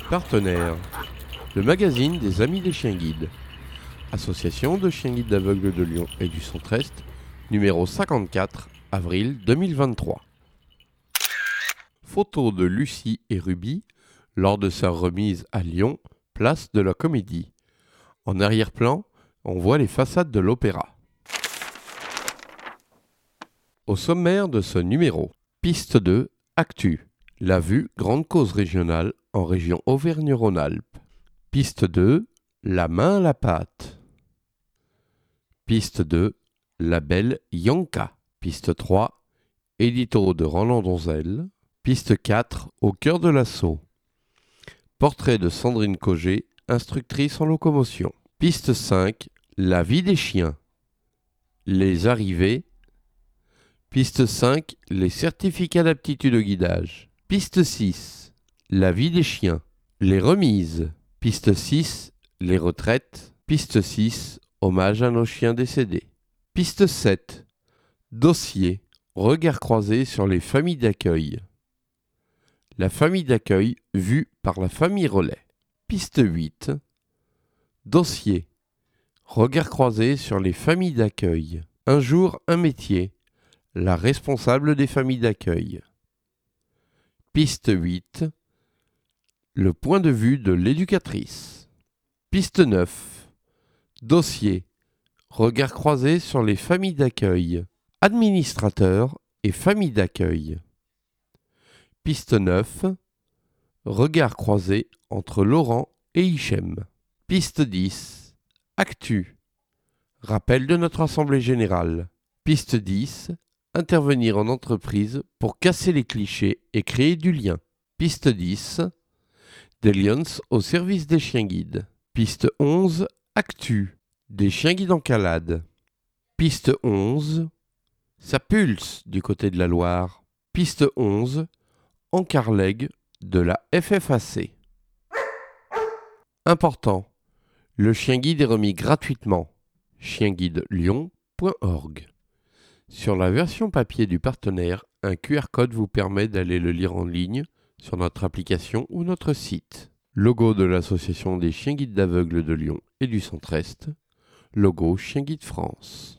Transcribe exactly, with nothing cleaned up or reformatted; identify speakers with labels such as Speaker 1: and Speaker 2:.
Speaker 1: Partenaire, le magazine des Amis des Chiens Guides. Association de chiens guides d'aveugles de Lyon et du Centre-Est, numéro cinquante-quatre, avril deux mille vingt-trois. Photo de Lucie et Ruby lors de sa remise à Lyon, place de la Comédie. En arrière-plan, on voit les façades de l'Opéra. Au sommaire de ce numéro, piste deux, Actu. La vue, grande cause régionale en région Auvergne-Rhône-Alpes. Piste deux, La main à la pâte. Piste deux, La belle Yanka. Piste trois, Édito de Roland Donzel. Piste quatre, Au cœur de l'assaut. Portrait de Sandrine Cogé, instructrice en locomotion. Piste cinq, La vie des chiens. Les arrivées. Piste cinq, Les certificats d'aptitude au guidage. Piste six, La vie des chiens. Les remises. Piste six, Les retraites. Piste six, Hommage à nos chiens décédés. Piste sept, Dossier. Regard croisé sur les familles d'accueil. La famille d'accueil vue par la famille Relais. Piste huit, Dossier. Regard croisé sur les familles d'accueil. Un jour, un métier. La responsable des familles d'accueil. Piste huit, Le point de vue de l'éducatrice. Piste neuf, Dossier. Regard croisé sur les familles d'accueil. Administrateur et famille d'accueil. Piste neuf, Regard croisé entre Laurent et Hichem. Piste dix, Actu. Rappel de notre assemblée générale. Piste dix, Intervenir en entreprise pour casser les clichés et créer du lien. Piste dix, Des Lions au service des chiens guides. Piste onze, Actu. Des chiens guides en calade. Piste onze, Ça pulse du côté de la Loire. Piste onze, Encarleg de la F F A C. Important, le chien guide est remis gratuitement. chien guide lyon point org. Sur la version papier du partenaire, un Q R code vous permet d'aller le lire en ligne sur notre application ou notre site. Logo de l'Association des chiens guides d'aveugles de Lyon et du Centre-Est. Logo Chien Guide France.